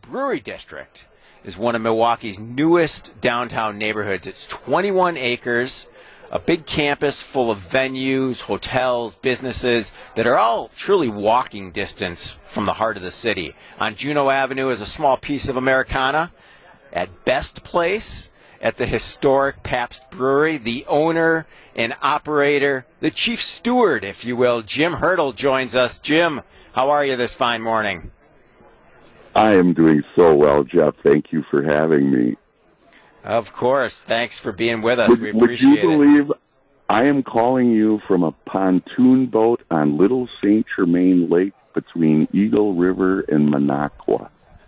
Brewery District is one of Milwaukee's newest downtown neighborhoods. It's 21 acres, a big campus full of venues, hotels, businesses that are all truly walking distance from the heart of the city. On Juneau Avenue is a small piece of Americana. At Best Place, at the historic Pabst Brewery, the owner and operator, the chief steward, if you will, Jim Hurdle joins us. Jim, how are you this fine morning? I am doing so well, Jeff. Thank you for having me. Of course. Thanks for being with us. We appreciate it. Would you believe I am calling you from a pontoon boat on Little St. Germain Lake between Eagle River and Minocqua?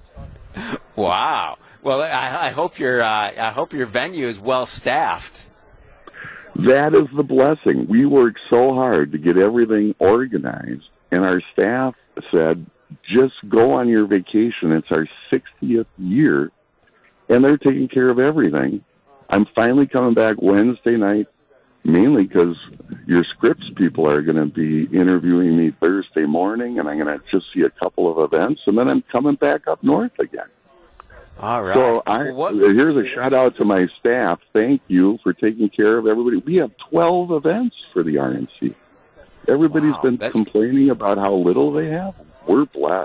Wow. Well, I hope your venue is well staffed. That is the blessing. We worked so hard to get everything organized, and our staff said, just go on your vacation. It's our 60th year, and they're taking care of everything. I'm finally coming back Wednesday night, mainly because your Scripps people are going to be interviewing me Thursday morning, and I'm going to just see a couple of events, and then I'm coming back up north again. All right. So here's a shout-out to my staff. Thank you for taking care of everybody. We have 12 events for the RNC. Everybody's been complaining about how little they have. We're blessed.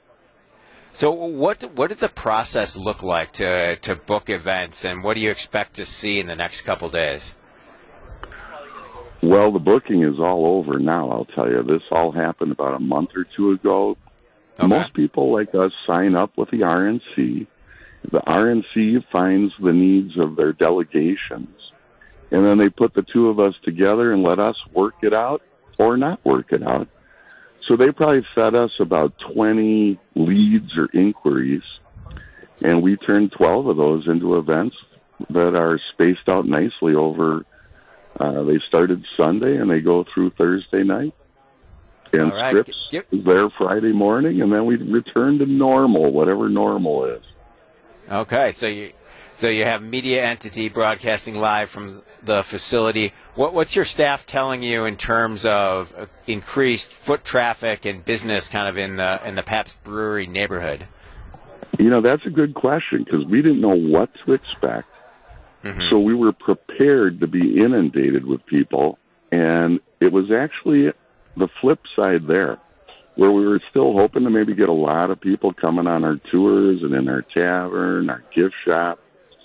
So what did the process look like to book events, and what do you expect to see in the next couple days? Well, the booking is all over now, I'll tell you. This all happened about a month or two ago. Okay. Most people like us sign up with the RNC. The RNC finds the needs of their delegations, and then they put the two of us together and let us work it out or not work it out. So they probably fed us about 20 leads or inquiries, and we turned 12 of those into events that are spaced out nicely over, they started Sunday and they go through Thursday night. And Scripps is there Friday morning, and then we return to normal, whatever normal is. Okay, so you have media entity broadcasting live from the facility. What's your staff telling you in terms of increased foot traffic and business kind of in the Pabst Brewery neighborhood? You know, that's a good question because we didn't know what to expect. Mm-hmm. So we were prepared to be inundated with people, and it was actually the flip side there, where we were still hoping to maybe get a lot of people coming on our tours and in our tavern, our gift shop.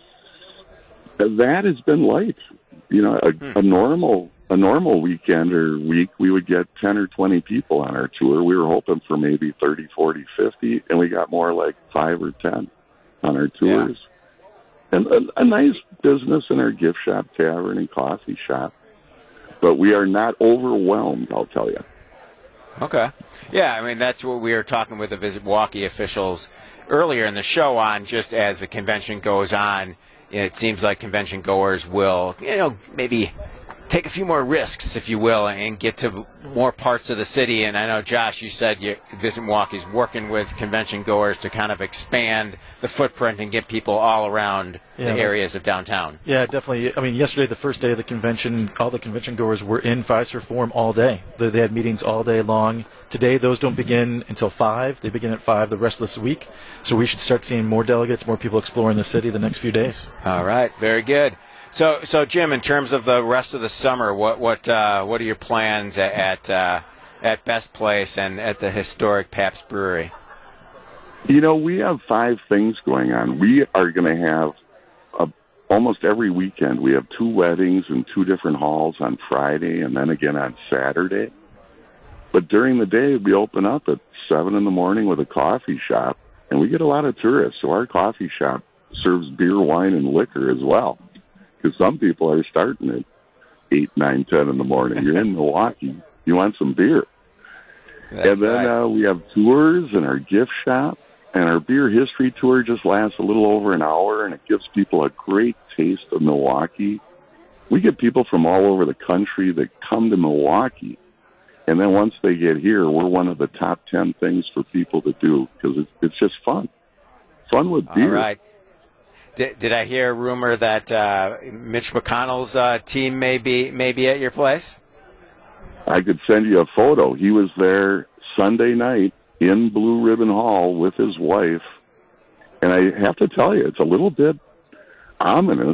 That has been light. You know, a normal weekend or week, we would get 10 or 20 people on our tour. We were hoping for maybe 30, 40, 50, and we got more like 5 or 10 on our tours. Yeah. And a nice business in our gift shop, tavern, and coffee shop. But we are not overwhelmed, I'll tell you. Okay. Yeah, I mean, that's what we were talking with the Visit Milwaukee officials earlier in the show on, just as the convention goes on. It seems like convention goers will, maybe take a few more risks, if you will, and get to more parts of the city. And I know, Josh, you said Visit Milwaukee is working with convention goers to kind of expand the footprint and get people all around the areas of downtown. Yeah, definitely. I mean, yesterday, the first day of the convention, all the convention goers were in Fiserv Forum all day. They had meetings all day long. Today, those don't begin until 5. They begin at 5 the rest of this week. So we should start seeing more delegates, more people exploring the city the next few days. All right. Very good. So Jim, in terms of the rest of the summer, what are your plans at Best Place and at the historic Pabst Brewery? You know, we have 5 things going on. We are going to have almost every weekend. We have 2 weddings in 2 different halls on Friday and then again on Saturday. But during the day, we open up at 7 in the morning with a coffee shop, and we get a lot of tourists. So our coffee shop serves beer, wine, and liquor as well. Because some people are starting at 8, 9, 10 in the morning. You're in Milwaukee. You want some beer. And then we have tours in our gift shop. And our beer history tour just lasts a little over an hour, and it gives people a great taste of Milwaukee. We get people from all over the country that come to Milwaukee. And then once they get here, we're one of the top 10 things for people to do because it's just fun. Fun with beer. All right. Did I hear a rumor that Mitch McConnell's team may be at your place? I could send you a photo. He was there Sunday night in Blue Ribbon Hall with his wife, And I have to tell you, it's a little bit ominous.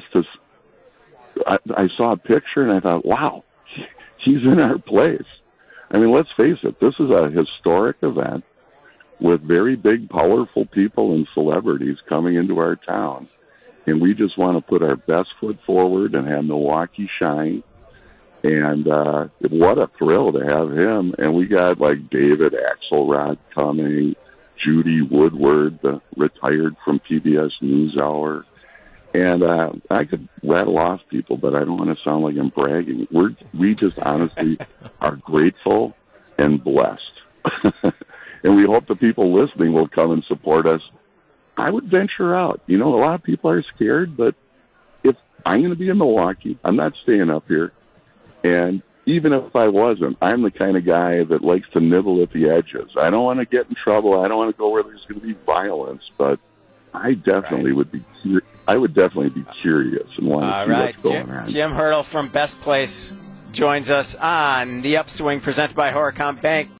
I saw a picture and I thought, wow, he's in our place. I mean, let's face it, this is a historic event with very big, powerful people and celebrities coming into our town. And we just want to put our best foot forward and have Milwaukee shine. And what a thrill to have him. And we got like David Axelrod coming, Judy Woodward, retired from PBS NewsHour. And I could rattle off people, but I don't want to sound like I'm bragging. We just honestly are grateful and blessed. And we hope the people listening will come and support us. I would venture out. You know, a lot of people are scared, but if I'm going to be in Milwaukee, I'm not staying up here. And even if I wasn't, I'm the kind of guy that likes to nibble at the edges. I don't want to get in trouble. I don't want to go where there's going to be violence, but I definitely would be. I would definitely be curious and want to see what's going on. Jim Hurdle from Best Place joins us on The Upswing, presented by Horicon Bank.